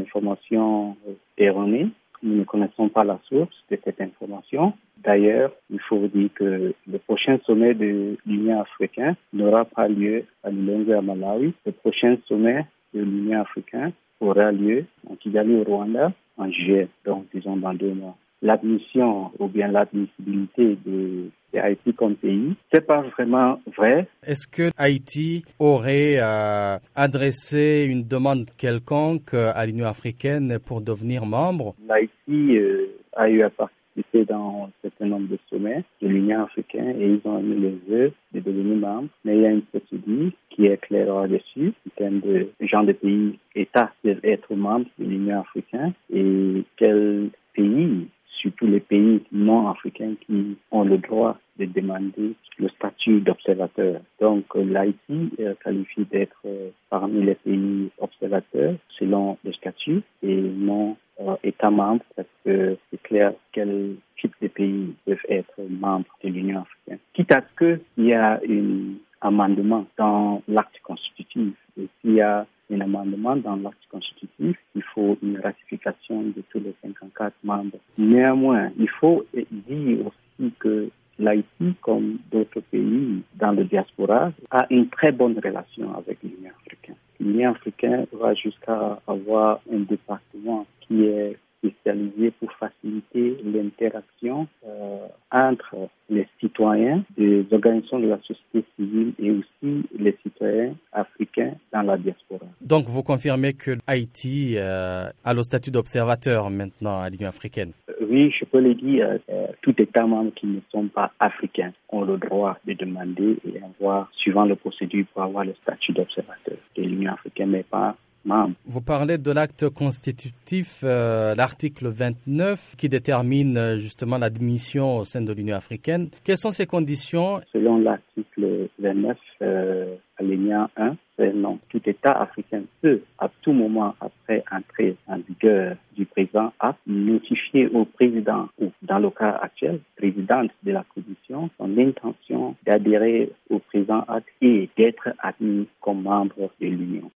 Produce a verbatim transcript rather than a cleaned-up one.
information erronée. Nous ne connaissons pas la source de cette information. D'ailleurs, il faut dire que le prochain sommet de l'Union africaine n'aura pas lieu à Lilongwe à Malawi. Le prochain sommet de l'Union africaine aura lieu en Kigali au Rwanda en juillet, donc disons dans deux mois. L'admission ou bien l'admissibilité de, de Haïti comme pays, c'est pas vraiment vrai. Est-ce que Haïti aurait euh, adressé une demande quelconque à l'Union africaine pour devenir membre? L'Haïti euh, a eu à participer dans un certain nombre de sommets de l'Union africaine et ils ont émis les vœux de devenir membre. Mais il y a une procédure qui est claire là-dessus en termes de genre de pays, États peuvent être membres de l'Union africaine et quel pays, surtout les pays non africains qui ont le droit de demander le statut d'observateur. Donc l'Haïti est qualifié d'être parmi les pays observateurs selon le statut et non euh, État membre parce que c'est clair quel type de pays peuvent être membres de l'Union africaine. Quitte à ce qu'il y a un amendement dans l'acte constitutif et s'il y a un amendement dans l'acte constitutif, il faut une ratification de tous les cinquante-quatre membres. Néanmoins, il faut dire aussi que l'Haïti, comme d'autres pays dans le diaspora, a une très bonne relation avec l'Union africaine. L'Union africaine va jusqu'à avoir un département qui est spécialisé pour faciliter l'interaction euh, entre les citoyens des organisations de la société civile et aussi les citoyens africains dans la diaspora. Donc vous confirmez que Haïti euh, a le statut d'observateur maintenant à l'Union africaine? Oui, je peux le dire, euh, tout État membre qui ne sont pas africains ont le droit de demander et avoir, suivant les procédures, pour avoir le statut d'observateur de l'Union africaine, mais pas membre. Vous parlez de l'acte constitutif, euh, l'article vingt-neuf, qui détermine euh, justement l'admission au sein de l'Union africaine. Quelles sont ces conditions? Selon l'article vingt-neuf, euh, alinéa un, c'est non. Tout État africain peut, à tout moment après entrée en vigueur du présent acte, notifier au président ou, dans le cas actuel, présidente de la Commission, son intention d'adhérer au présent acte et d'être admis comme membre de l'Union.